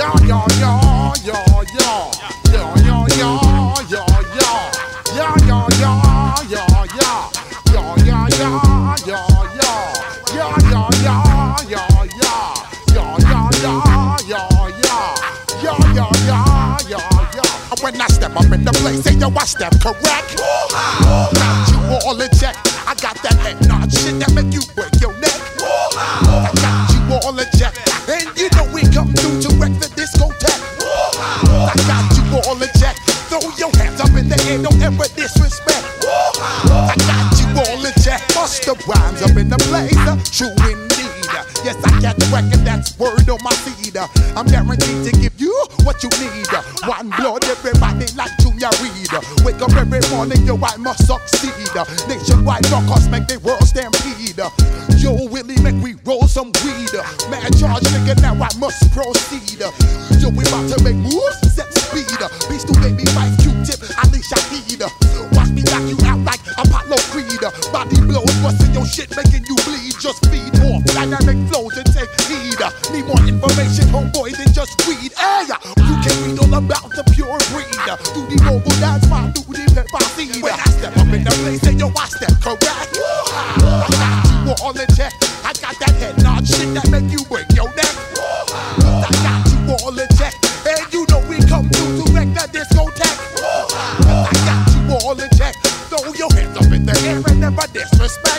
When I step up in the place, say yo, I step correct. Got you all in check. I got that head nod shit that make you break your neck. I got you all in check, and you know we come through to wreck the discotheque. I got you all in check. Throw your hands up in the air, don't ever disrespect. I got you all in check. Bust the rhymes up in the place, true indeed. Yes, I got the record, that's word on my feed. I'm guaranteed to give you what you need. One blood, everybody like Junior Reed. Wake up every morning, yo, I must succeed. Nationwide knockouts make the world stampede. Yo, Willie, make we roll some weed. Mad charge, nigga, now I must proceed. Yo, we about to make moves, set speed. Beast to baby, Mike, Q-tip, Ali Shaheed. Watch me knock you out like Apollo Creed. Body blows, busting your shit, making you bleed. Just feed off dynamic flows and take heed. Need more information, homeboy, than just weed. Hey, you can read all about the pure breed. Do the mogul dance, my do the pepper seed. When I step up in the place, say yo, I step correct. I got you all in check. I got that head nod shit that make you break your neck. I got you all in check, and you know we come through to wreck the discotheque. I got you all in check. Throw your hands up in the air and never disrespect.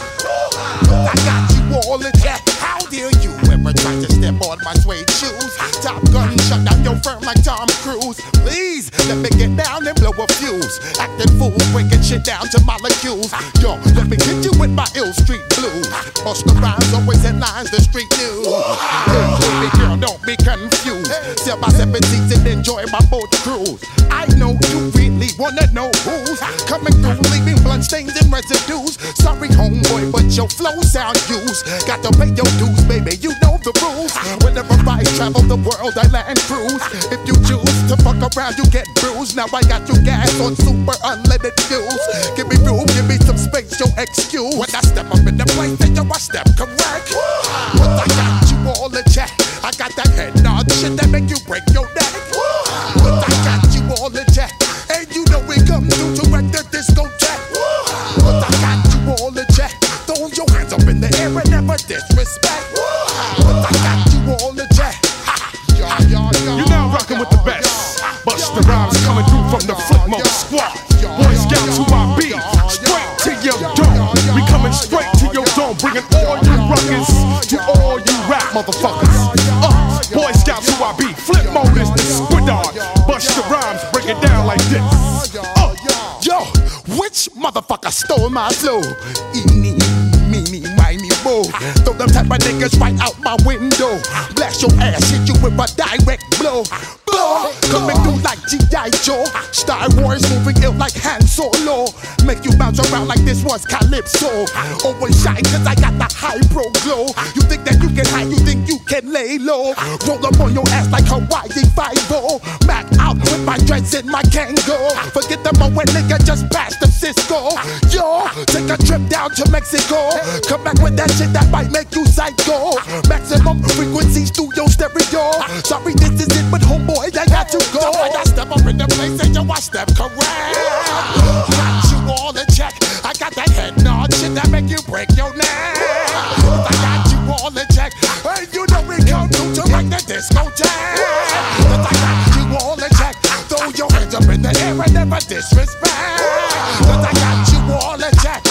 I got you all in check. How dare you ever try to step on my suede shoes? Top Gun shut down your firm like Tom Cruise. Please let me get down and blow a fuse. Acting fool, breaking shit down to molecules. Yo, let me hit you with my ill street blues. Bust the rhymes, always headlines, the street news. Hey, baby girl, don't be confused. Sell my 7 seats and enjoy my boat cruise. I know you really wanna know who's coming through, leaving blood stains and residues. Sorry, homeboy, but your flow sound used. Got to pay your dues, baby, you know the rules. Whenever I travel the world, I land cruise. If you choose to fuck around, you get bruised. Now I got you gas on super unleaded fuels. Give me room, give me some space, your excuse. When I step up in the place, then yo, I step correct. But I got you all in check. I got that head nod shit that make you break your neck. But I got you all in check, and you know we come through to wreck the discotheque. But I got you all in check. Throw your hands up in the air and never disrespect. But I got you all in check. You're now rocking with the best. Bust the rhymes coming through from the Flip Mode Squad. Boy Scouts who I be, straight to your dome. We coming straight to your dome, bringing all you rockers to all you rap motherfuckers. Boy Scouts who I be, Flip Mode is the squidard. Bust the rhymes, break it down like this. Yo, which motherfucker stole my flow? Eeny, meeny, miny, mo. Throw them type of niggas right out my window. Blast your ass, hit you with a direct blow. Blow, coming through like G.I. Joe. Star Wars moving ill like Han Solo. Make you bounce around like this was Calypso. Always shine cause I got the high pro glow. You think that you can hide, you think you can lay low. Roll up on your ass like Hawaii 5-0. Mac out with my dreads in my Kango. Forget the moment nigga just passed the Cisco. Yo, take a trip down to Mexico. Come back with that shit that might make you psycho. Maximum frequency studio stereo. Sorry this is it but homeboy I got to go. When I step up in the place and yo I step correct. Got you all in check. I got that head nod shit that make you break your neck. I got you all in check. And you know we come through to wreck the discotheque. I got you all in check. Throw your hands up in the air and never disrespect. I got you all in check.